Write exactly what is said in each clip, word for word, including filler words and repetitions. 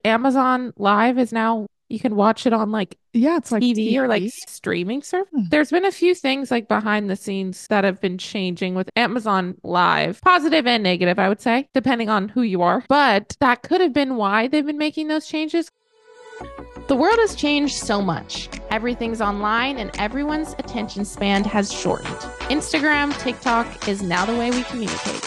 Amazon Live is now you can watch it on like Yeah, it's like T V or like T V. streaming service. Hmm. There's been a few things like behind the scenes that have been changing with Amazon Live, positive and negative, I would say, depending on who you are. But that could have been why they've been making those changes. The world has changed so much. Everything's online and everyone's attention span has shortened. Instagram, TikTok is now the way we communicate.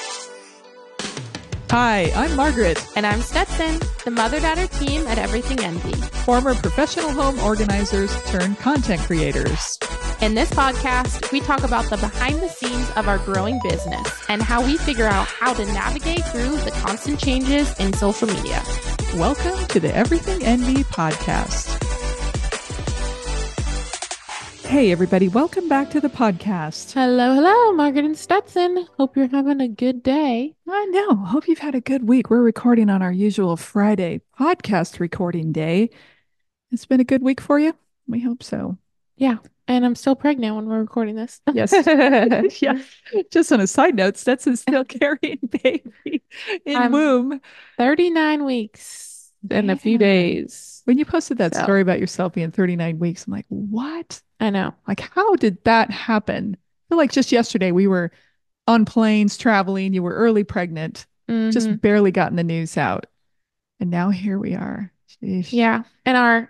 Hi, I'm Margaret, And I'm Stetson, the mother daughter team at Everything Envy. former professional home organizers turned content creators. In this podcast, we talk about the behind the scenes of our growing business and how we figure out how to navigate through the constant changes in social media. Welcome to the Everything Envy podcast. Hey, everybody, welcome back to the podcast. Hello, hello, Margaret and Stetson. Hope you're having a good day. I know. Hope you've had a good week. We're recording on our usual Friday podcast recording day. It's been a good week for you? We hope so. Yeah, and I'm still pregnant when we're recording this. Yes. Yeah. Just on a side note, Stetson's still carrying baby in I'm womb. thirty-nine weeks in a few Man. days. When you posted that So, story about yourself being thirty-nine weeks, I'm like, what? I know. Like, how did that happen? I feel like just yesterday we were on planes traveling. You were early pregnant, hmm just barely gotten the news out. And now here we are. Sheesh. Yeah, and our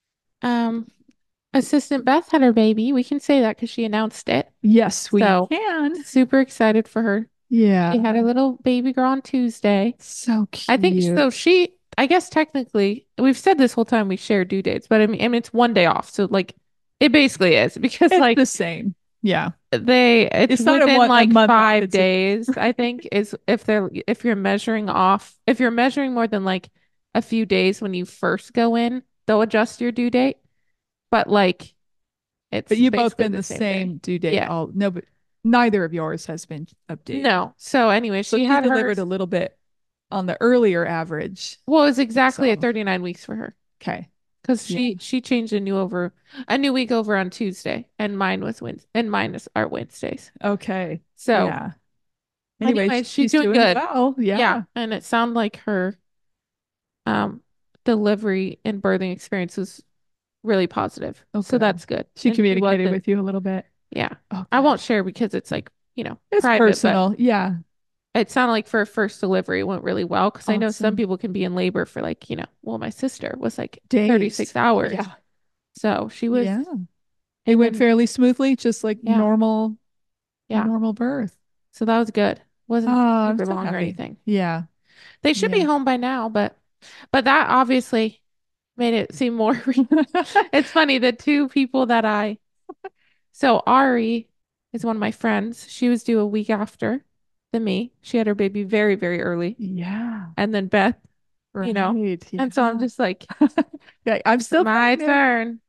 um assistant Beth had her baby. We can say that because she announced it. Yes, we So, can. super excited for her. She Yeah. had a little baby girl on Tuesday. So I think so. cute. She, I guess technically, we've said this whole time we share due dates, but I mean, I mean, it's one day off. So, like, it basically is because, It's like, the same. Yeah. they, it's It's not a within one a like month off. five It's a days, I think, is if they're, if you're measuring off, if you're measuring more than like a few days when you first go in, they'll adjust your due date. But, like, but it's you've both basically been the the same day. same due date. Yeah. All no, but neither of yours has been updated. No. So, anyway, So she she had delivered hers. a little bit on the earlier average. Well, it was exactly at So thirty-nine weeks for her. okay. Because Yeah. she she changed a new over a new week over on Tuesday, and mine was Wednesday, and mine is are Wednesdays. Okay. So, Yeah. Anyway, anyways, she's she's doing doing good. well. Yeah, Yeah. and it sounded like her um delivery and birthing experience was really positive. Oh, So good. that's good. She And she communicated wasn't, with you a little bit. yeah. Oh, I good. won't share because it's like, you know, It's private, but personal. Yeah. it sounded like for a first delivery it went really well because I know some Awesome. people can be in labor for like, you know, well, my sister was like thirty-six Days. hours. Yeah. So she was, Yeah. It and went then, fairly smoothly, just like yeah, normal, a yeah. normal birth. So that was good. Wasn't Oh, I'm super so long or happy. anything. Yeah. They should be Yeah. home by now, but but that obviously made it seem more real. It's funny, the two people that I so Ari is one of my friends. She was due a week after than me. She had her baby very, very early. Yeah. And then Beth, you know. Right. And so I'm Yeah. just like, Yeah. I'm still my pregnant. turn.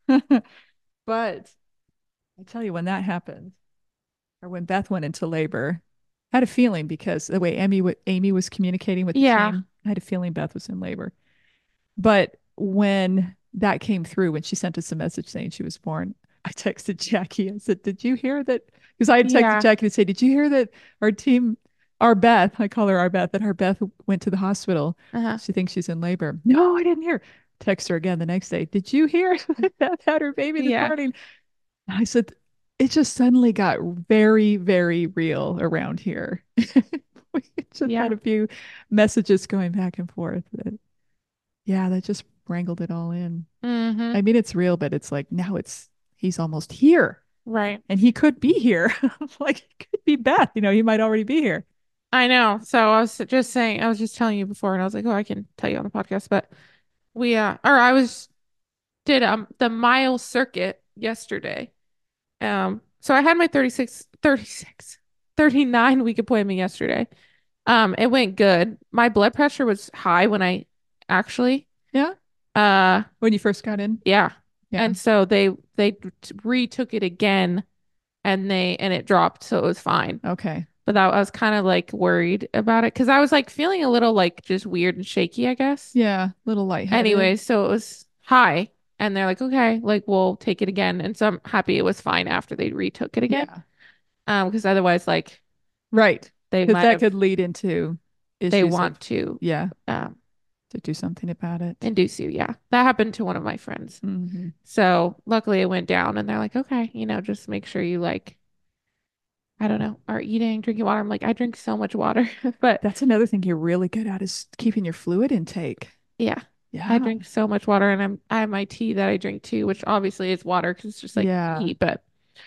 But I tell you, when that happened, or when Beth went into labor, I had a feeling because the way Amy, w- Amy was communicating with the Yeah. team, I had a feeling Beth was in labor. But when that came through, when she sent us a message saying she was born, I texted Jackie. I said, "Did you hear that?" Because I had texted Yeah. Jackie to say, "Did you hear that our team, our Beth, I call her our Beth, that our Beth went to the hospital. Uh-huh. She thinks she's in labor." No, I didn't hear. Text her again the next day. Did you hear that Beth had her baby this Yeah. morning? I said, it just suddenly got very, very real around here. We just Yeah. had a few messages going back and forth. That, yeah, that just wrangled it all in. Mm-hmm. I mean, it's real, but it's like now it's he's almost here Right. and he could be here. Like it could be Beth, you know, he might already be here. I know. So I was just saying, I was just telling you before, and I was like, oh, I can tell you on the podcast, but we uh or I was did um the mile circuit yesterday. Um so I had my thirty-six, thirty-six, thirty-nine week appointment yesterday. Um it went good. My blood pressure was high when I actually Yeah. uh When you first got in. yeah. Yeah. And so they they t- retook it again and they and it dropped, so it was fine. Okay. But that, I was kind of like worried about it because I was like feeling a little like just weird and shaky, I guess. Yeah. A little lightheaded. Anyway, so it was high, and they're like, okay, like we'll take it again. And so I'm happy it was fine after they retook it again. Yeah. Um, because otherwise, like Right. they Because might that have could lead into they issues of, want to yeah. um To do something about it. Induce you. Yeah. That happened to one of my friends. Hmm. So luckily it went down and they're like, okay, you know, just make sure you like, I don't know, are eating, drinking water. I'm like, I drink so much water. But That's another thing you're really good at is keeping your fluid intake. yeah, I Yeah. drink so much water and I'm I have my tea that I drink too, which obviously is water because it's just like Yeah. tea, but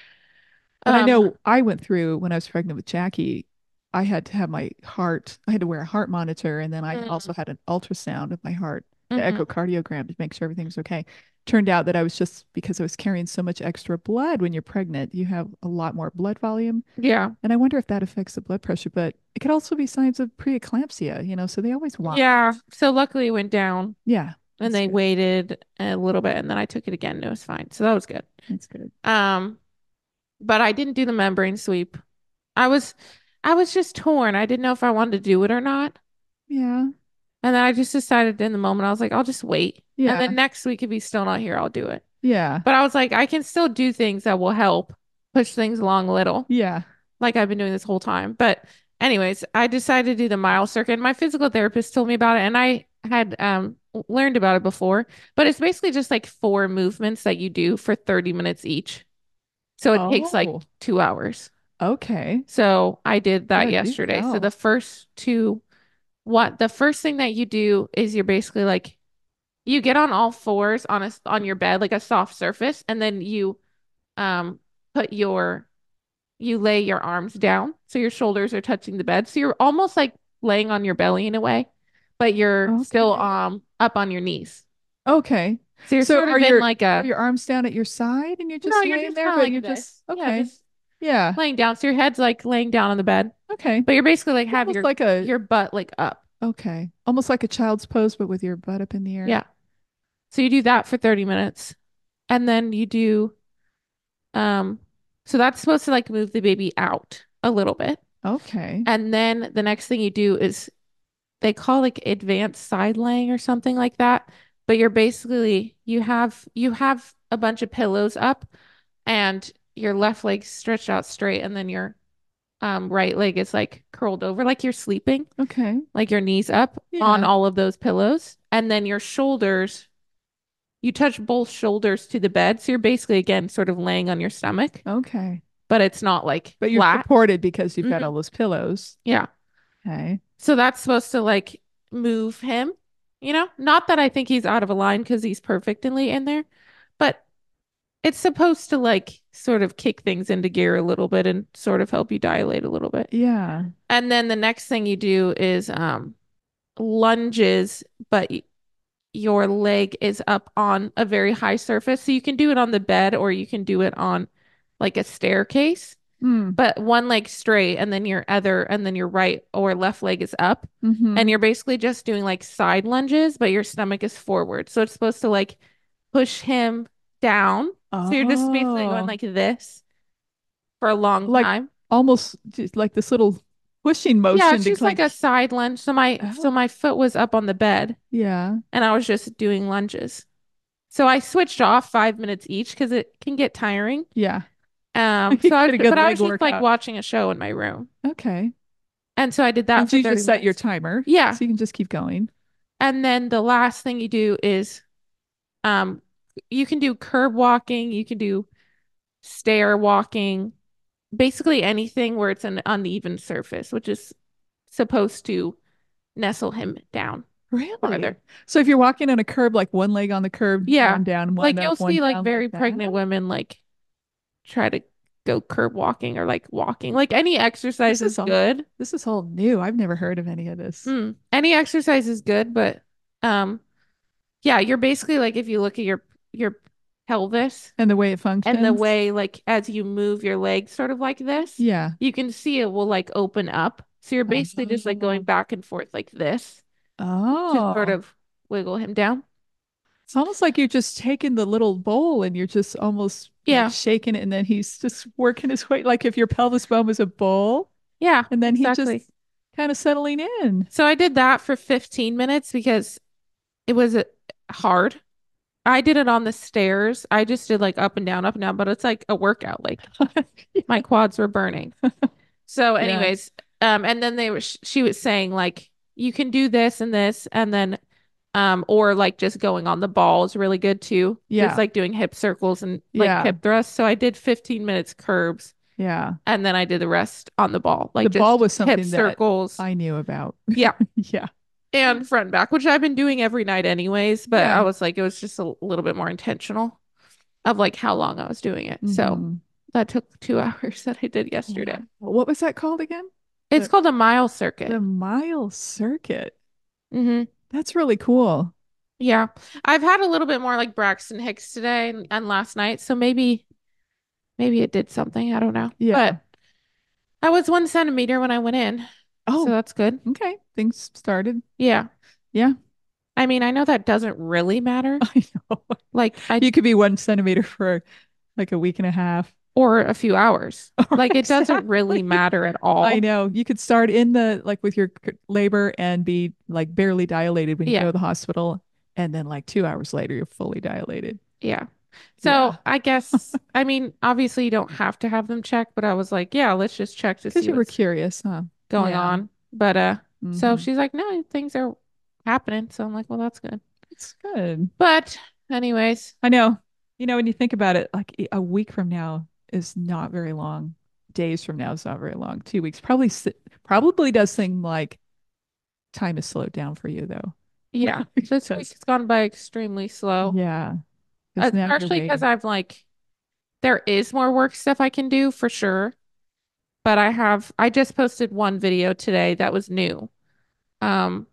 And I um know I went through when I was pregnant with Jackie, I had to have my heart, I had to wear a heart monitor. And then I mm, also had an ultrasound of my heart, the hmm echocardiogram to make sure everything was okay. Turned out that I was just because I was carrying so much extra blood when you're pregnant, you have a lot more blood volume. yeah. And I wonder if that affects the blood pressure, but it could also be signs of preeclampsia, you know, so they always watch. Yeah. So luckily it went down Yeah, and that's they good. waited a little bit and then I took it again and it was fine. So that was good. That's good. Um, but I didn't do the membrane sweep. I was I was just torn. I didn't know if I wanted to do it or not. Yeah. And then I just decided in the moment, I was like, I'll just wait. And Yeah. then next week, if he's still not here, I'll do it. Yeah. But I was like, I can still do things that will help push things along a little, Yeah. like I've been doing this whole time. But anyways, I decided to do the mile circuit. My physical therapist told me about it, and I had um learned about it before. But it's basically just like four movements that you do for thirty minutes each. So it takes like Oh, two hours. okay. So I did that Yeah, do yesterday. So the tell. first two, what the first thing that you do is you're basically like you get on all fours on a on your bed like a soft surface, and then you um put your you lay your arms down so your shoulders are touching the bed. So you're almost like laying on your belly in a way, but you're still Okay. um up on your knees. Okay. So you're So sort are of in your like are a your arms down at your side and you're no, just you're laying just there, kind of but like you're this. just Yeah, okay. just Yeah. laying down. So your head's like laying down on the bed, Okay. but you're basically like have Almost your like a your butt like up. okay. Almost like a child's pose, but with your butt up in the air. Yeah. So you do that for thirty minutes. And then you do um so that's supposed to like move the baby out a little bit. Okay. And then the next thing you do is they call like advanced side laying or something like that. But you're basically you have you have a bunch of pillows up and your left leg stretched out straight and then your um right leg is like curled over like you're sleeping, Okay. like your knees up on Yeah. all of those pillows. And then your shoulders, you touch both shoulders to the bed. So you're basically again sort of laying on your stomach, Okay. but it's not like But you're flat. supported because you've got Hmm all those pillows. Yeah. Okay. So that's supposed to like move him, you know? Not that I think he's out of a line because he's perfectly in there, but it's supposed to like sort of kick things into gear a little bit and sort of help you dilate a little bit. Yeah. And then the next thing you do is um lunges, but y- your leg is up on a very high surface. So you can do it on the bed or you can do it on like a staircase, Mm. but one leg straight and then your other and then your right or left leg is up. Mm-hmm. And you're basically just doing like side lunges, but your stomach is forward. So it's supposed to like push him down. So you're just basically going Oh. like this for a long Like time. almost just like this little pushing Yeah, motion it's to just like a like side lunge. So my so oh my foot was up on the bed yeah. and I was just doing lunges. So I switched off five minutes each because it can get tiring. Yeah. Um, You so I get was, a good but I leg was just like workout. watching a show in my room. Okay. And so I did that And for you thirty just set your minutes. timer Yeah. so you can just keep going. And then the last thing you do is um you can do curb walking, you can do stair walking, basically anything where it's an uneven surface, which is supposed to nestle him down Really? farther. So if you're walking on a curb, like one leg on the curb, Yeah. one down, one Like up, you'll one see like down, like very that. pregnant women like try to go curb walking or like walking. Like any This exercise is is all good. this is all new. I've never heard of any of this. Mm. Any exercise is good, but um yeah, you're basically like if you look at your your pelvis And the way it and the functions. way like as you move your legs sort of like this, Yeah. you can see it will like open up. So you're basically just like going Oh. back and forth like this to sort Oh. of wiggle him down. It's almost like you're just taking the little bowl and you're just almost like Yeah. shaking it, and then he's just working his way, like if your pelvis bone was a bowl, Yeah, and then he's just exactly. kind of settling in. So I did that for fifteen minutes because it was uh, hard. I did it on the stairs. I just did like up and down, up and down, but it's like a workout. Like my quads were burning. So, Yeah. anyways, um, and then they were sh she was saying like you can do this and this, and then Um, or like just going on the ball is really good too. Just Yeah. like doing hip circles and like Yeah. hip thrusts. So I did fifteen minutes curbs Yeah. and then I did the rest on the ball, The like ball just was hip something that circles. I knew about. Yeah. Yeah. And front and back, which I've been doing every night anyways, but I Yeah. was like, it was just a little bit more intentional of like how long I was doing it. So Hmm. that took two hours that I did Yeah. yesterday. What was that called again? It's The called a mile the circuit. mile circuit. Hmm. That's really cool. Yeah. I've had a little bit more like Braxton Hicks today and, and last night. So maybe, maybe it did something. I don't know. Yeah. But I was one centimeter when I went in. So Oh, that's good. okay. Things started. Yeah. Yeah. I mean, I know that doesn't really matter. I know. Like I, You could be one centimeter for like a week and a half. or a few hours. Or Like it doesn't really exactly. matter at I all. know. You could start in the like with your c- labor and be like barely dilated when you go Yeah. to the hospital. And then like two hours later, you're fully dilated. Yeah. Yeah. So I guess, I mean, obviously you don't have to have them checked, but I was like, yeah, let's just check to Because see you were what's curious, huh? going Yeah. on. But uh, so Hmm. she's like, no, things are happening. So I'm like, well, that's good. It's good. But anyways, I know. You know, when you think about it, like e- a week from now is not very long. Days from now is not very long. Two weeks probably s- probably does seem like time is slowed down for you though. yeah, this week Because has gone by extremely slow. yeah, Uh, because now you're partially because waiting. I've like, there is more work stuff I can do for sure. But I have, I just posted one video today that was new. Um,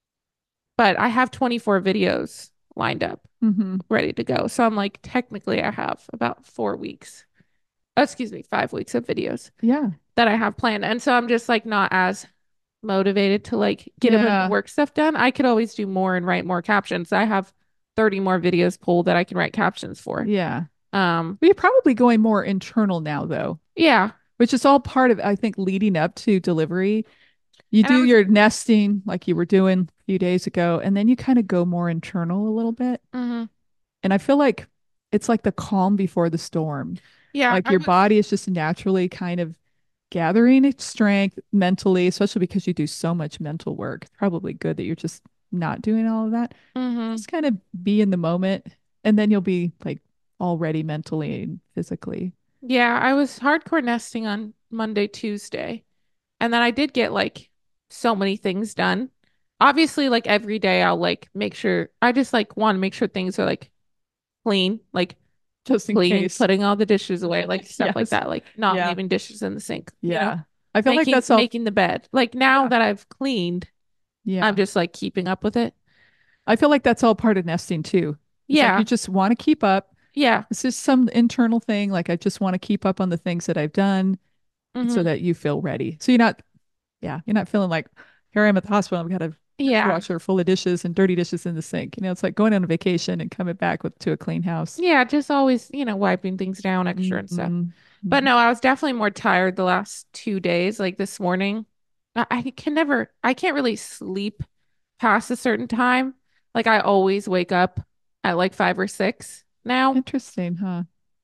but I have twenty-four videos lined up, Hmm. ready to go. So I'm like, technically, I have about four weeks, oh, excuse me, five weeks of videos Yeah. that I have planned. And so I'm just like not as motivated to like get a bunch of Yeah. work stuff done. I could always do more and write more captions. I have thirty more videos pulled that I can write captions for. Yeah. Um, But you're probably going more internal now though, yeah. which is all part of, I think, leading up to delivery. You And do I was, your nesting like you were doing a few days ago, and then you kind of go more internal a little bit. mhm. And I feel like it's like the calm before the storm. Yeah, Like I your was, body is just naturally kind of gathering its strength mentally, especially because you do so much mental work. It's probably good that you're just not doing all of that. mhm. Just kind of be in the moment, and then you'll be like all ready mentally and physically. Yeah, I was hardcore nesting on Monday, Tuesday. And then I did get like so many things done. Obviously, like every day I'll like make sure I just like want to make sure things are like clean, like Just in clean, case. putting all the dishes away, like stuff like Yes. that, like not Yeah. leaving dishes in the sink, you know, Yeah. I feel like making that's all. making the bed. Like now Yeah. that I've cleaned, I'm Yeah. just like keeping up with it. I feel like that's all part of nesting too. It's like you Yeah. just want to keep up. Yeah. It's just some internal thing. Like I just want to keep up on the things that I've done so Hmm. that you feel ready. So you're not, yeah, you're not feeling like here I am at the hospital. I've got a Yeah. dishwasher full of dishes and dirty dishes in the sink. You know, it's like going on a vacation and coming back with to a clean house. Yeah, just always, you know, wiping things down extra and stuff. Hmm. But no, I was definitely more tired the last two days, like this morning. I, I can never, I can't really sleep past a certain time. Like I always wake up at like five or six now. Interesting, huh?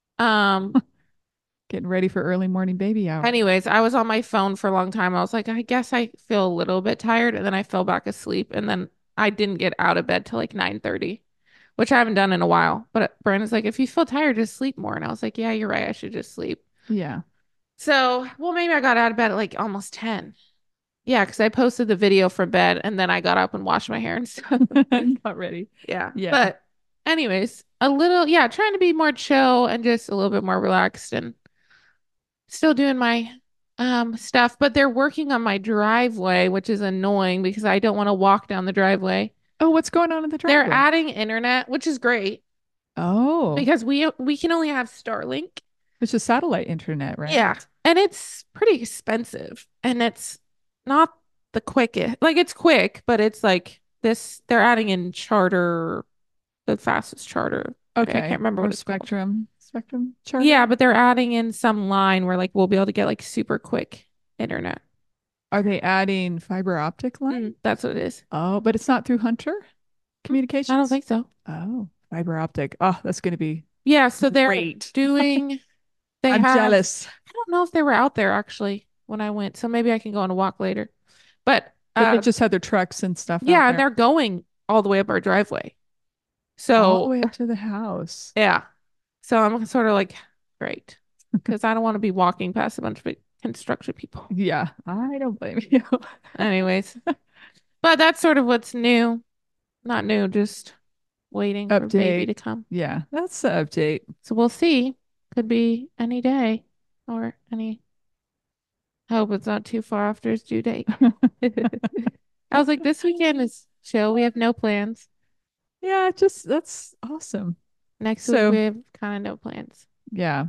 Um, Getting ready for early morning baby hour. anyways, I was on my phone for a long time. I was like, I guess I feel a little bit tired, and then I fell back asleep, and then I didn't get out of bed till like nine thirty, which I haven't done in a while. But Brandon's like, if you feel tired, just sleep more. And I was like, yeah, you're right. I should just sleep. Yeah. So, well, maybe I got out of bed at like almost ten. Yeah, because I posted the video from bed and then I got up and washed my hair and stuff. Not ready. Yeah. Yeah. But anyways, a little, yeah, trying to be more chill and just a little bit more relaxed and still doing my um stuff, but they're working on my driveway, which is annoying because I don't want to walk down the driveway. Oh, what's going on in the They're driveway? adding internet, which is great Oh, because we we can only have Starlink. it's just satellite internet, right? Yeah. And it's pretty expensive and it's not the quickest. Like it's quick, but it's like this they're adding in charter, the fastest charter. I Okay. can't remember Or what it's called. Spectrum, Spectrum charter. Yeah, but they're adding in some line where like we'll be able to get like super quick internet. Are they adding fiber optic line? Mm, that's what it is. Oh, but it's not through Hunter Mm, I don't Communications? think so. Oh, fiber optic. Oh, that's going to be Yeah, so they're great. doing they I'm have jealous. I don't know if they were out there actually when I went, so maybe I can go on a walk later. But But they uh just had their trucks and stuff out yeah, and there. they're going. all the way up our driveway. All the So, way up to the house. yeah. So I'm sort of like, great. Because I don't want to be walking past a bunch of big construction people. Yeah, I don't blame you. Anyways, but that's sort of what's new. Not new, just waiting for baby Update. to come. Yeah, that's the update. So we'll see. Could be any day or any. I hope it's not too far after his due date. I was like, this weekend is chill. We have no plans. Yeah, just that's awesome. Next week we So, have kind of no plans. yeah.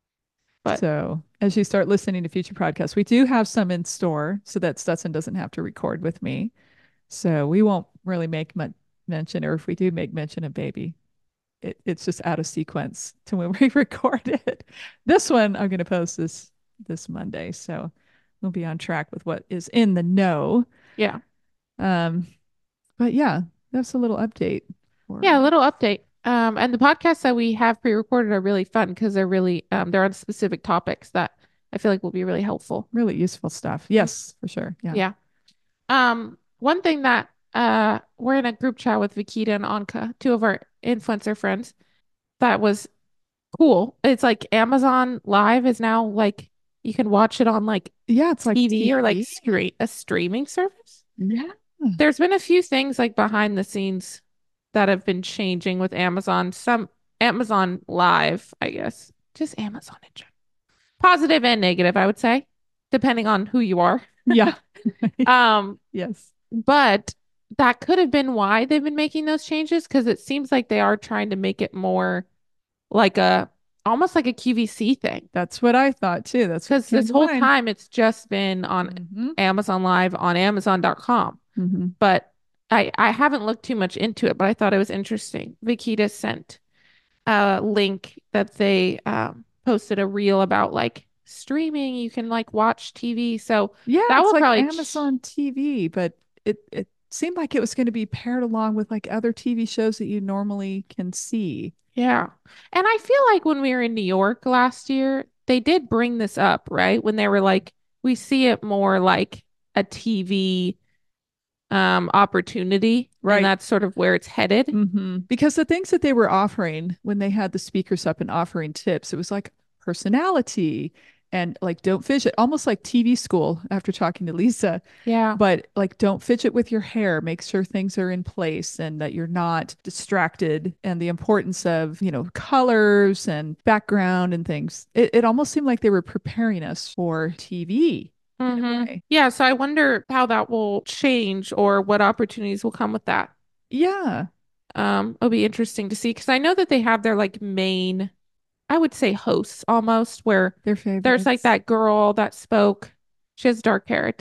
But So, as you start listening to future podcasts, we do have some in store so that Stetson doesn't have to record with me. So, we won't really make much mention, or if we do make mention of baby, it, it's just out of sequence to when we record it. This one I'm going to post this this Monday, so we'll be on track with what is in the know. yeah. Um, but yeah, that's a little update Yeah, for a little update. Um, and the podcasts that we have pre-recorded are really fun because they're really um they're on specific topics that I feel like will be really helpful. really useful stuff. Yes, for sure. Yeah. Yeah. Um, one thing that uh we're in a group chat with Vikita and Anka, two of our influencer friends, that was cool. It's like Amazon Live is now like you can watch it on like Yeah, it's like T V or like T V. screen a streaming service. Yeah. There's been a few things like behind the scenes that have been changing with Amazon. Some Amazon Live, I guess. Just Amazon in general. Positive and negative, I would say, depending on who you are. Yeah. Um, Yes. but that could have been why they've been making those changes because it seems like they are trying to make it more like a almost like a Q V C thing. That's what I thought too. That's what Because came this to whole mind. time it's just been on Hmm. Amazon Live on Amazon dot com. Hmm. But I I haven't looked too much into it, but I thought it was interesting. Vikita sent a link that they um, posted a reel about like streaming. You can like watch T V. So Yeah, that it's will like probably ch Amazon T V, but it it seemed like it was going to be paired along with like other T V shows that you normally can see. yeah. And I feel like when we were in New York last year, they did bring this up, right? When they were like, we see it more like a T V um opportunity, and Right. that's sort of where it's headed. Hmm. Because the things that they were offering when they had the speakers up and offering tips, it was like personality and like don't fidget, almost like T V school after talking to Lisa. Yeah. But like don't fidget with your hair, make sure things are in place and that you're not distracted, and the importance of, you know, colors and background and things. It, it almost seemed like they were preparing us for T V in a Hmm. way. Yeah, so I wonder how that will change or what opportunities will come with that. Yeah, Um, it'll be interesting to see because I know that they have their like main, I would say hosts almost, where their there's like favorites. that girl that spoke. She has dark hair.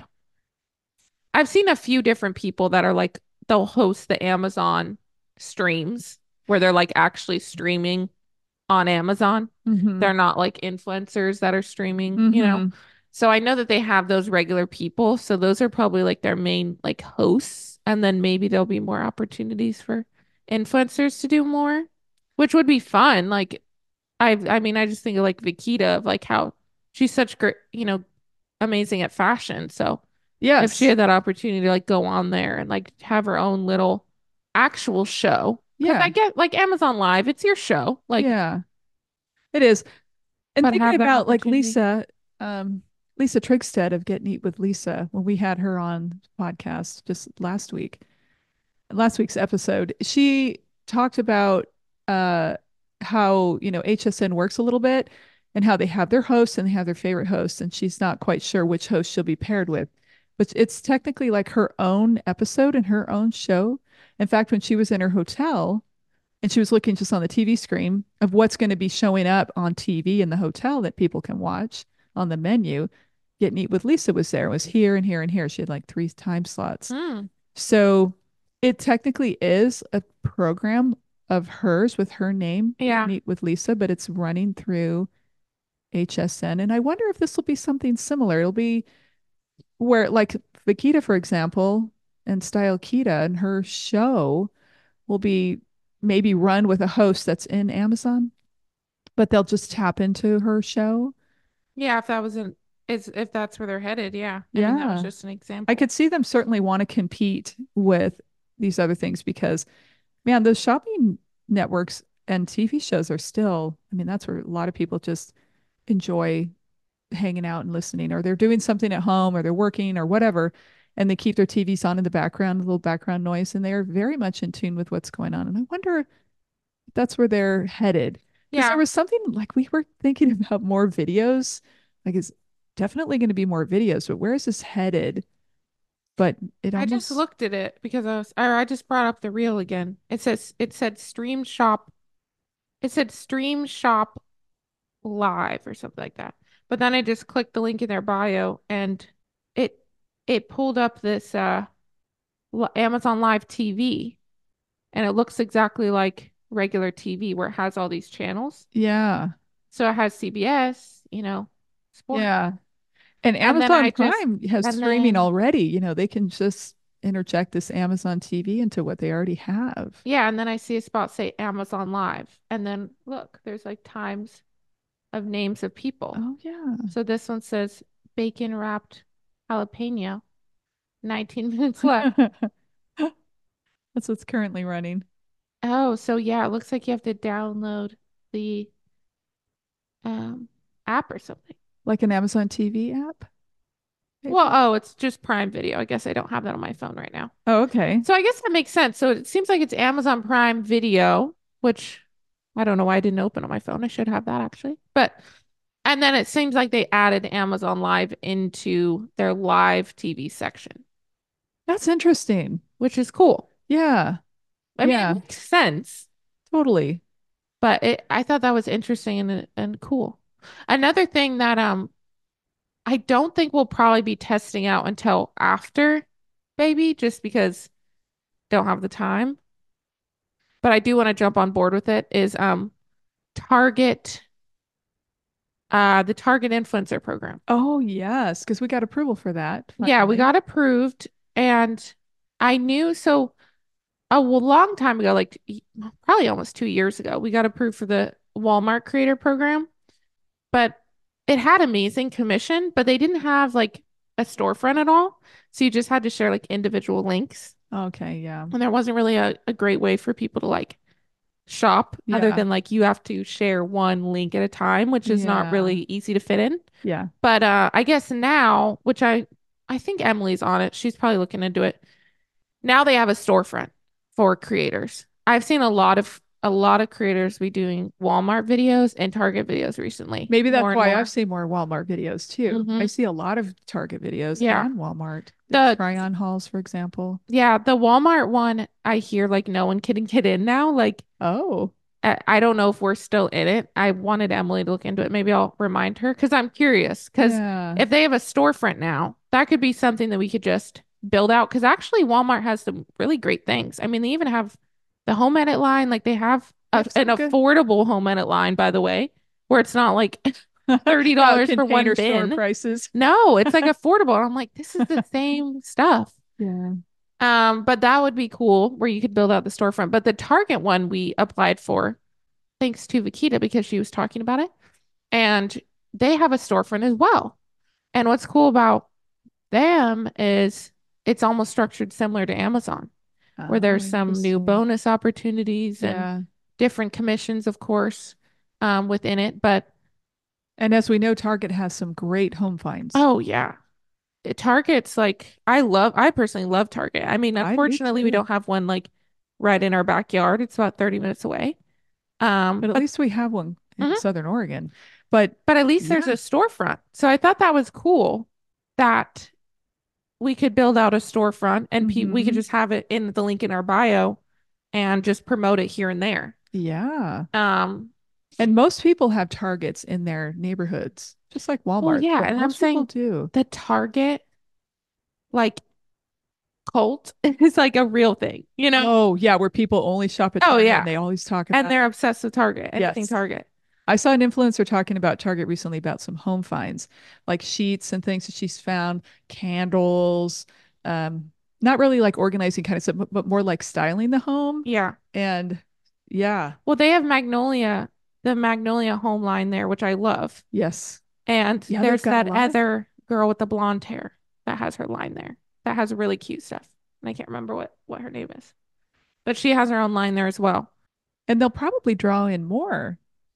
I've seen a few different people that are like they'll host the Amazon streams where they're like actually streaming on Amazon. Mm-hmm. They're not like influencers that are streaming, you know. Mm-hmm. So I know that they have those regular people. So those are probably like their main like hosts. And then maybe there'll be more opportunities for influencers to do more, which would be fun. Like I I mean, I just think of like Vikita of like how she's such great, you know, amazing at fashion. So if she Yes. had that opportunity to like go on there and like have her own little actual show, because I Yeah. get like Amazon Live, it's your show, like, Yeah. It is. And but thinking have that about like opportunity. Lisa, um, Lisa Trigstead of Get Neat with Lisa, when we had her on podcast just last week, last week's episode, she talked about uh how, you know, H S N works a little bit and how they have their hosts and they have their favorite hosts, and she's not quite sure which host she'll be paired with. But it's technically like her own episode and her own show. In fact, when she was in her hotel, and she was looking just on the T V screen of what's going to be showing up on T V in the hotel that people can watch on the menu. Get Neat with Lisa was there, was here and here and here. She had like three time slots. Hmm. So it technically is a program of hers with her name, Get Yeah. Neat with Lisa, but it's running through H S N. And I wonder if this will be something similar. It'll be where, like Vikita, for example, and Style Kita and her show will be maybe run with a host that's in Amazon, but they'll just tap into her show. Yeah, if that wasn't is if that's where they're headed, yeah. I mean, that was Yeah. just an I example. could see them certainly want to compete with these other things because, man, those shopping networks and T V shows are still, I mean, that's where a lot of people just enjoy hanging out and listening, or they're doing something at home, or they're working, or whatever, and they keep their T Vs on in the background, a little background noise, and they are very much in tune with what's going on. And I wonder if that's where they're headed. Because there Yeah, was something like we were thinking about more videos, like it's definitely going to be more videos, but where is this headed? But it I just almost, looked at it because I was, or I just brought up the reel again. It says it said stream shop. It said stream shop live or something like that. But then I just clicked the link in their bio and it it pulled up this uh Amazon Live T V and it looks exactly like regular T V where it has all these channels. yeah, So it has C B S, you know, sport. yeah. And And then Amazon I just Prime has and streaming then already. You know, they can just interject this Amazon T V into what they already have. yeah, and then I see a spot say Amazon Live. And then look, there's like times of names of people. Oh, yeah. So this one says bacon wrapped jalapeno, nineteen minutes left. That's what's currently running. Oh, so yeah, it looks like you have to download the um app or something. Like an Amazon T V app, Well, maybe? oh, it's just Prime Video. I guess I don't have that on my phone right now. Oh, okay. So I guess that makes sense. So it seems like it's Amazon Prime Video, which I don't know why I didn't open on my phone. I should have that actually. But and then it seems like they added Amazon Live into their live T V section, That's interesting. which is cool. Yeah. I mean, it Yeah, makes sense, totally. but it I thought that was interesting and and cool. Another thing that um I don't think we'll probably be testing out until after baby, just because don't have the time. But I do want to jump on board with it. Is um Target uh the Target influencer program. Oh, yes, because we got approval for that Yeah, we finally. got approved, and I knew so a long time ago, like probably almost two years ago, we got approved for the Walmart creator program, but it had amazing commission, but they didn't have like a storefront at all. So you just had to share like individual links. Okay, yeah. And there wasn't really a, a great way for people to like shop other Yeah. than like you have to share one link at a time, which is not Yeah. really easy to fit in. Yeah. But uh I guess now, which I I think Emily's on it. She's probably looking into it. Now they have a storefront for creators. I've seen a lot of a lot of creators be doing Walmart videos and Target videos recently, Maybe more that's and why I've more. seen more Walmart videos too. I Hmm. see a lot of Target videos Yeah. and Walmart. The The try on hauls, for example. yeah, the Walmart one, I hear like no one can get in now. Like Oh, I I don't know if we're still in it. I wanted Emily to look into it. Maybe I'll remind her because I'm curious. Because yeah. if they have a storefront now, that could be something that we could just build out. Because actually, Walmart has some really great things. I mean, they even have the home edit line. Like they have They a, have an some good. affordable home edit line, by the way, where it's not like Not like thirty dollars for one container store bin. prices. No, it's like affordable. And I'm like, this is the same stuff. Yeah. Um, but that would be cool where you could build out the storefront. But the Target one we applied for thanks to Vikita because she was talking about it. And they have a storefront as well. And what's cool about them is it's almost structured similar to Amazon, where Oh, there's some new interesting. bonus opportunities and Yeah. different commissions, of course, um, within it. But And as we know, Target has some great home finds. oh, yeah. Target's like, I love, I personally love Target. I mean, I do unfortunately, we too. don't have one like right in our backyard. It's about thirty minutes away. Um, But at but least we have one in mhm. Southern Oregon. But But at least there's yeah. a storefront. So I thought that was cool that we could build out a storefront and pe we could Hmm. just have it in the link in our bio and just promote it here and there. Yeah. Um, And most people have Targets in their neighborhoods, just like well, Walmart, yeah, but and I'm most people saying do. the Target like cult is like a real thing, you know? Oh, yeah, where people only shop at Oh Target and yeah. they always talk And about. they're obsessed with Target, anything Yes. Target. I saw an influencer talking about Target recently about some home finds, like sheets and things that she's found, candles, um, not really like organizing kind of stuff, but, but more like styling the home. Yeah. And yeah, Well, they have Magnolia, the Magnolia home line there, which I love. yes. And Yeah, they've there's got a that lot of other girl with the blonde hair that has her line there that has really cute stuff. and I can't remember what what her name is, but she has her own line there as well. And they'll probably draw in more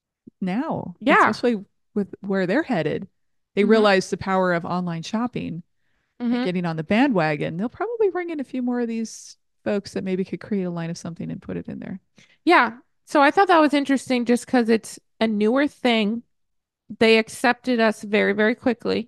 now, Yeah. especially with where they're headed. They Mm-hmm. realize the power of online shopping and Mm-hmm. getting on the bandwagon. They'll probably bring in a few more of these folks that maybe could create a line of something and put it in there. Yeah. So I thought that was interesting just because it's a newer thing. They accepted us very, very quickly.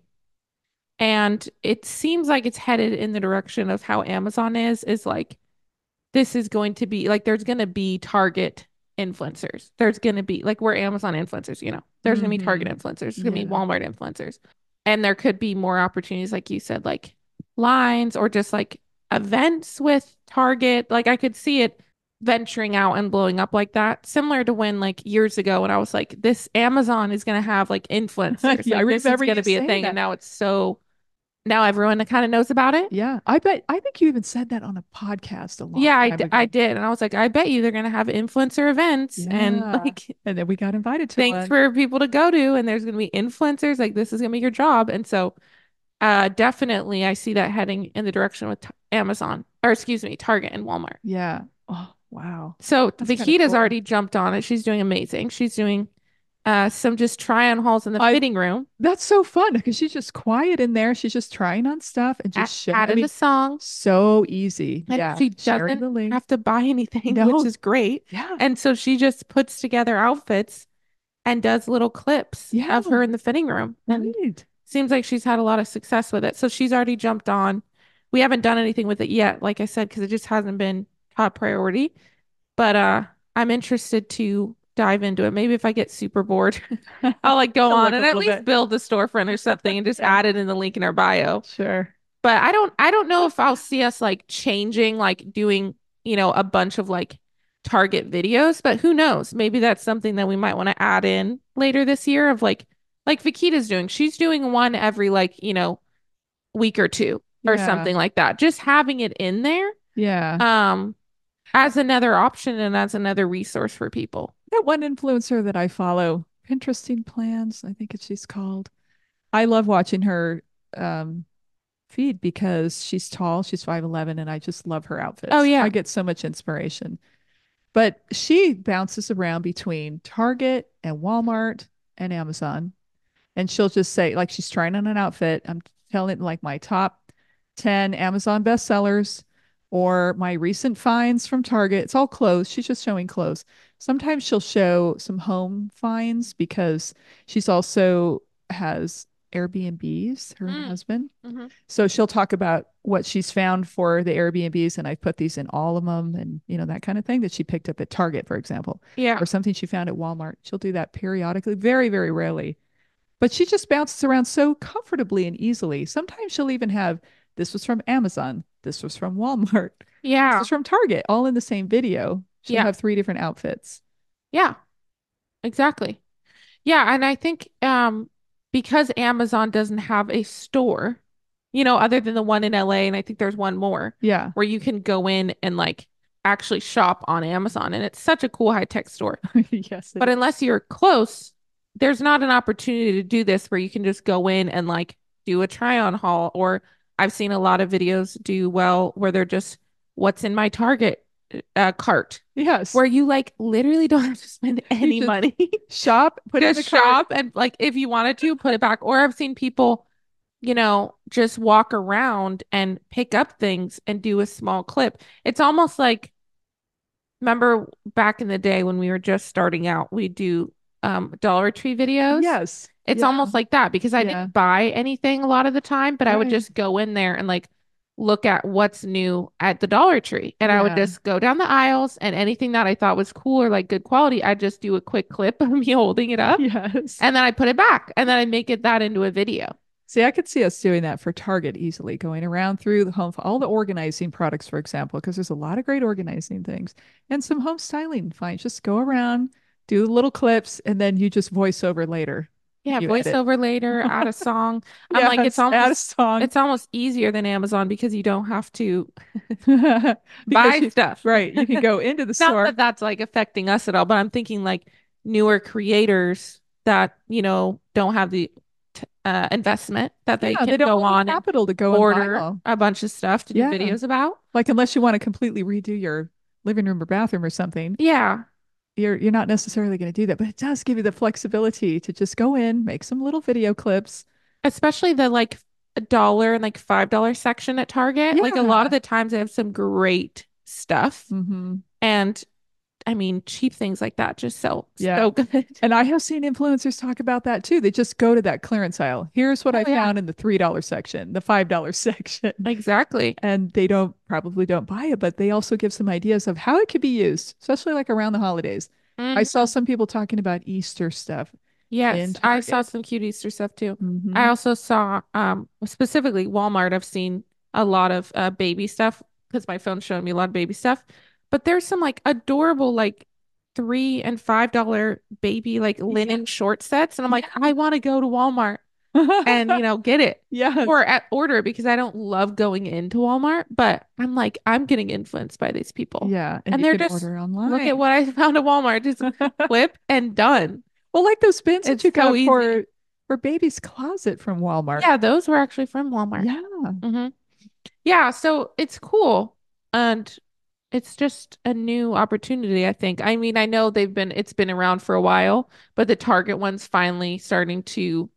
And it seems like it's headed in the direction of how Amazon is, is like this is going to be like there's going to be Target influencers. There's going to be like we're Amazon influencers, you know. There's going to be Target Mm-hmm. influencers. There's going to be Yeah. Walmart influencers. And there could be more opportunities like you said like lines or just like events with Target. Like I could see it venturing out and blowing up like that. Similar to when like years ago when I was like this Amazon is going to have like influencers. Yeah, I Like this is remember going you to be a saying thing and that. now it's so now everyone kind of knows about it. Yeah, I bet. I think you even said that on a podcast a long Yeah, I, time d- I ago. did. And I was like, I bet you they're going to have influencer events and Yeah. like And then we got invited to things one. for people to go to. And there's going to be influencers. Like, this is going to be your job. And so, uh, definitely, I see that heading in the direction with t- Amazon or excuse me, Target and Walmart. Yeah. Oh, wow. So, That's kind of Vikita's cool. already jumped on it. She's doing amazing. She's doing uh, some just try on hauls in the I fitting room, That's so fun because she's just quiet in there. She's just trying on stuff and a- just show. I added a mean, song, so easy. and Yeah. she Sharing doesn't the link. have to buy anything, which No. is great. Yeah. And so, she just puts together outfits and does little clips Yeah. of her in the fitting room. And Right. seems like she's had a lot of success with it. So she's already jumped on. We haven't done anything with it yet, like I said, because it just hasn't been top priority. But uh I'm interested to dive into it. Maybe if I get super bored, I'll like go To on look a and at little least bit. build a storefront or something and just Yeah. add it in the link in our bio. Sure. But I don't I don't know if I'll see us like changing, like doing, you know, a bunch of like target videos, but who knows? Maybe that's something that we might want to add in later this year of like like Vikita's doing. She's doing one every like, you know, week or two or Yeah. something like that. Just having it in there Yeah. um as another option and as another resource for people. That one influencer that I follow, Interesting Plans, I think it's she's called. I love watching her um feed because she's tall, she's five eleven, and I just love her Oh outfits. I yeah. get so much inspiration. But she bounces around between Target and Walmart and Amazon. And she'll just say, like, she's trying on an outfit. I'm telling like my top ten Amazon bestsellers or my recent finds from Target. It's all clothes. She's just showing clothes. Sometimes she'll show some home finds because she's also has Airbnbs, her and her Mm, husband. hmm. So she'll talk about what she's found for the Airbnbs, and I put these in all of them, and you know that kind of thing that she picked up at Target, for example, Yeah. or something she found at Walmart. She'll do that periodically, very, very rarely, but she just bounces around so comfortably and easily. Sometimes she'll even have this was from Amazon, this was from Walmart, this Yeah. was from Target, all in the same video. She'll Yeah. have three different outfits. Yeah. Exactly. Yeah, and I think um because Amazon doesn't have a store, you know, other than the one in L A, and I think there's one more Yeah. where you can go in and like actually shop on Amazon, and it's such a cool high-tech store. Yes, it But is. unless you're close, there's not an opportunity to do this where you can just go in and like do a try-on haul. Or I've seen a lot of videos do well where they're just what's in my Target uh, cart, Yes. where you like literally don't have to spend You any just money. shop, put it in the Just cart. shop and like if you wanted to put it back. Or I've seen people, you know, just walk around and pick up things and do a small clip. It's almost like remember back in the day when we were just starting out, we do um Dollar Tree videos. Yes. It's Yeah. almost like that because I Yeah. didn't buy anything a lot of the time, but I would Right. just go in there and like look at what's new at the Dollar Tree. And I would Yeah. just go down the aisles and anything that I thought was cool or like good quality, I'd just do a quick clip of me holding it up Yes. and then I put it back and then I make it that into a video. See, I could see us doing that for Target easily, going around through the home, all the organizing products, for example, because there's a lot of great organizing things and some home styling finds. Just go around, do the little clips, and then you just voice over later when Yeah, you edit. voiceover later, add a song. I'm like, it's Yes, add a almost song it's almost easier than Amazon because you don't have to because buy you, stuff. right, you can go into the Not store. that that's like affecting us at all, but I'm thinking like newer creators that, you know, don't have the t uh, investment that they Yeah, they can don't go have the on and capital to go and buy order all. a bunch of stuff to do Yeah. videos about. Like unless you want to completely redo your living room or bathroom or something, Yeah, you're you're not necessarily going to do that, but it does give you the flexibility to just go in, make some little video clips. especially the like a dollar and like five dollar section at Target. Like a lot of Yeah. the times they have some great stuff. Hmm. And I mean, cheap things like that just sell Yeah. so good. And I have seen influencers talk about that too. They just go to that clearance aisle. Here's what Oh I yeah, found in the three dollar section, the five dollar section. exactly. And they don't probably don't buy it, but they also give some ideas of how it could be used, especially like around the holidays. I saw Hmm. some people talking about Easter stuff in Yes, I saw Target. some cute Easter stuff too. I Hmm. also saw, um, specifically Walmart. I've seen a lot of uh, baby stuff because my phone's showing me a lot of baby stuff. But there's some like adorable, like three and five dollar baby like Yeah. linen short sets, and I'm like, I want to go to Walmart and you Yeah. know get it Yes. or at order because I don't love going into Walmart. But I'm like, I'm getting influenced by these people, Yeah. And and you they're can just order look at online. what I found at Walmart, just flip and done. Well, like those bins that It's you so got easy. for for baby's closet from Walmart. Yeah, those were actually from Walmart. Yeah. Hmm. Yeah, so it's cool. And it's just a new opportunity, I think. I mean, I know they've been, it's been around for a while, but the Target one's finally starting to,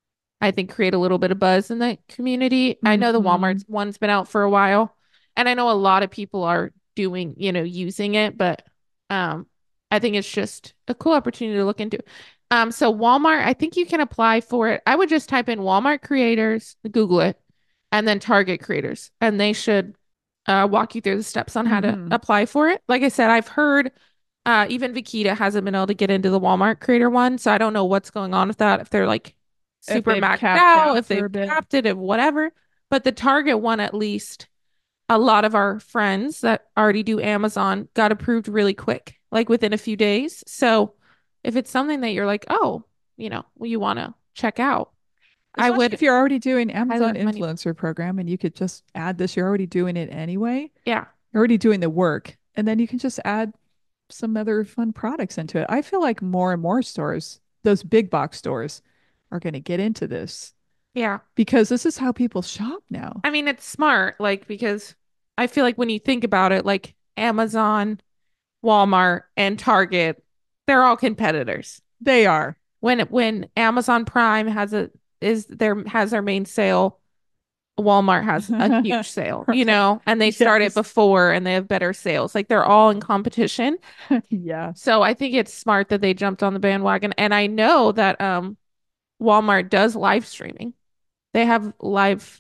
I think, create a little bit of buzz in the community. I know the Hmm. Walmart one's been out for a while, and I know a lot of people are doing, you know, using it, but um, I think it's just a cool opportunity to look into. Um, so Walmart, I think you can apply for it. I would just type in Walmart creators, Google it, and then Target creators, and they should uh, walk you through the steps on how to Hmm. apply for it. Like I said, I've heard uh, even Vikita hasn't been able to get into the Walmart creator one, so I don't know what's going on with that. If they're like If super they've maxed capped out, out if for they've a bit. capped it, if whatever. But the Target one, at least, a lot of our friends that already do Amazon got approved really quick, like within a few days. So if it's something that you're like, oh, you know, well, you want to check out, I Especially would if you're already doing highly Amazon recommend you. influencer program and you could just add this, you're already doing it anyway. Yeah, You're already doing the work. And then you can just add some other fun products into it. I feel like more and more stores, those big box stores, are going to get into this yeah. because this is how people shop now. I mean, it's smart, like, because I feel like when you think about it, like Amazon, Walmart, and Target, they're all competitors. They are. When when Amazon Prime has a is their has their main sale, Walmart has a huge sale, you Right. know, and they start it Yes. before and they have better sales. Like they're all in competition. Yeah. So I think it's smart that they jumped on the bandwagon. And I know that um Walmart does live streaming. They have live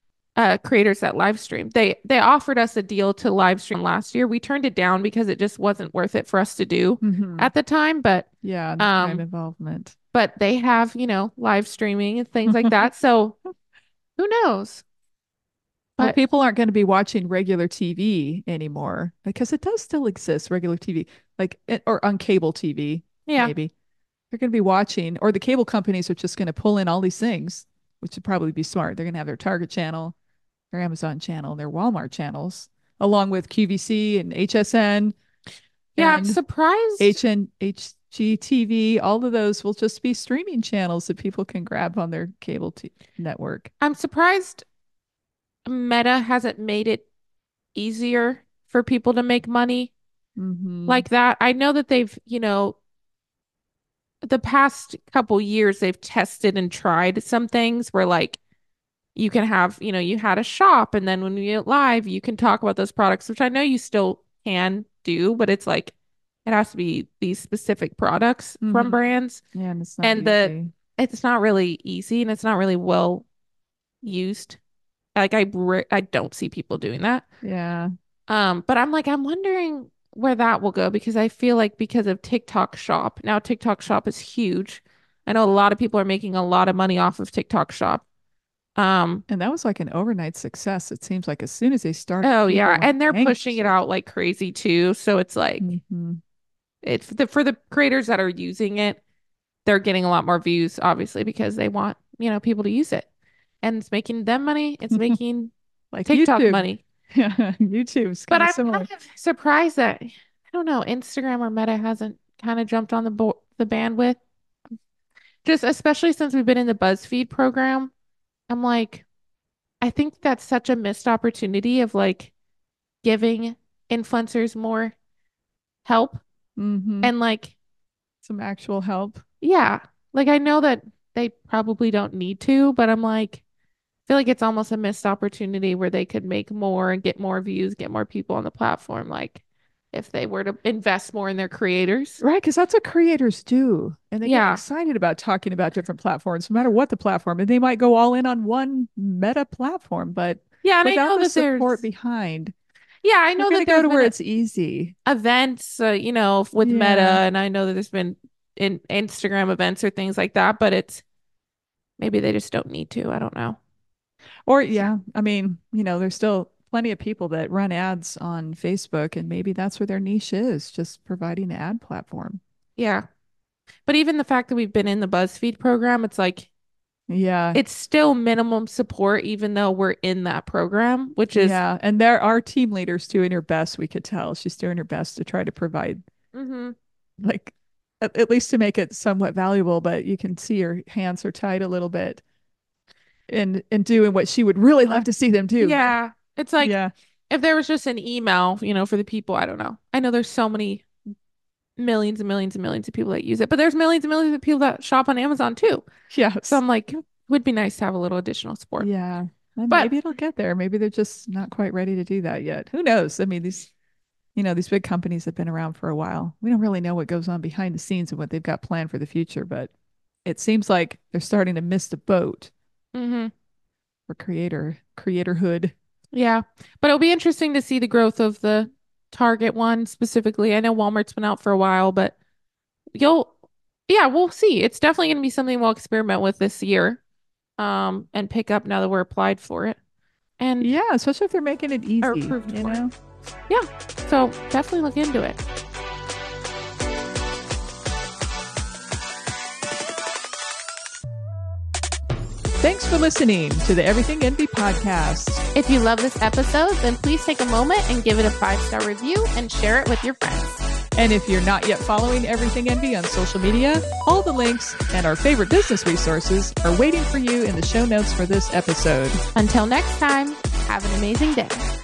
uh creators that live stream. They they offered us a deal to live stream last year. We turned it down because it just wasn't worth it for us to do Hmm. at the time, but Yeah. And the time um involvement. but they have, you know, live streaming and things like that. So who knows? Well, But people aren't going to be watching regular T V anymore because it does still exist, regular T V, like, it- or on cable T V, yeah. maybe. They're going to be watching, or the cable companies are just going to pull in all these things, which would probably be smart. They're going to have their Target channel, their Amazon channel, their Walmart channels, along with Q V C and H S N Yeah, I'm and surprised. H N H G T V. All of those will just be streaming channels that people can grab on their cable t- network. I'm surprised Meta hasn't made it easier for people to make money Hmm. like that. I know that they've, you know, the past couple years they've tested and tried some things where like you can have, you know, you had a shop and then when you get live, you can talk about those products, which I know you still can do, but it's like it has to be these specific products from Hmm. brands. Yeah, and it's not And the easy. it's not really easy and it's not really well used. Like I re- I don't see people doing that. Yeah. Um, but I'm like I'm wondering where that will go because I feel like because of TikTok Shop. Now TikTok Shop is huge. I know a lot of people are making a lot of money off of TikTok Shop. Um, And that was like an overnight success. It seems like as soon as they started, oh people yeah, went and they're pushing it gangbusters. out like crazy too. So it's like Hmm. it's the for the creators that are using it, they're getting a lot more views, obviously, because they want, you know, people to use it. And it's making them money, it's making Like TikTok YouTube. money. Yeah, YouTube's But kind of I'm similar. kind of surprised that I don't know, Instagram or Meta hasn't kind of jumped on the bo the bandwidth. just especially since we've been in the BuzzFeed program, I'm like, I think that's such a missed opportunity of like giving influencers more help Mm-hmm. and like, Some actual help. yeah, like I know that they probably don't need to, but I'm like, I feel like it's almost a missed opportunity where they could make more and get more views, get more people on the platform. Like if they were to invest more in their creators. Right, because that's what creators do. And they get Yeah. excited about talking about different platforms, no matter what the platform. And they might go all in on one meta platform, but Yeah. And I without know the that support there's, behind, yeah, I they're know going that to go there's to where been it's easy. events, uh, you know, with Meta, Yeah. and I know that there's been in Instagram events or things like that, but it's maybe they just don't need to. I don't know. Or, yeah, I mean, you know, there's still plenty of people that run ads on Facebook, and maybe that's where their niche is, just providing the ad platform. Yeah. But even the fact that we've been in the BuzzFeed program, it's like Yeah. it's still minimum support, even though we're in that program, which is, Yeah. And there are team leaders doing her best, we could tell. She's doing her best to try to provide, hmm like, at, at least to make it somewhat valuable, but you can see her hands are tied a little bit in in doing what she would really love to see them do. yeah. It's like Yeah. if there was just an email, you know, for the people, I don't know. I know there's so many millions and millions and millions of people that use it, but there's millions and millions of people that shop on Amazon too. So Yes. I'm like, would be nice to have a little additional support. Yeah. And But maybe it'll get there. Maybe they're just not quite ready to do that yet. Who knows? I mean, these, you know, these big companies have been around for a while. We don't really know what goes on behind the scenes and what they've got planned for the future, but it seems like they're starting to miss the boat hmm for creator creatorhood. yeah. But it'll be interesting to see the growth of the Target one specifically. I know Walmart's been out for a while, but you'll yeah, we'll see. It's definitely going to be something we'll experiment with this year. Um, and pick up now that we're applied for it and Yeah, especially if they're making it are easy, approved you for it. know? Yeah. So definitely look into it. Thanks for listening to the Everything Envy podcast. If you love this episode, then please take a moment and give it a five star review and share it with your friends. And if you're not yet following Everything Envy on social media, all the links and our favorite business resources are waiting for you in the show notes for this episode. Until next time, have an amazing day.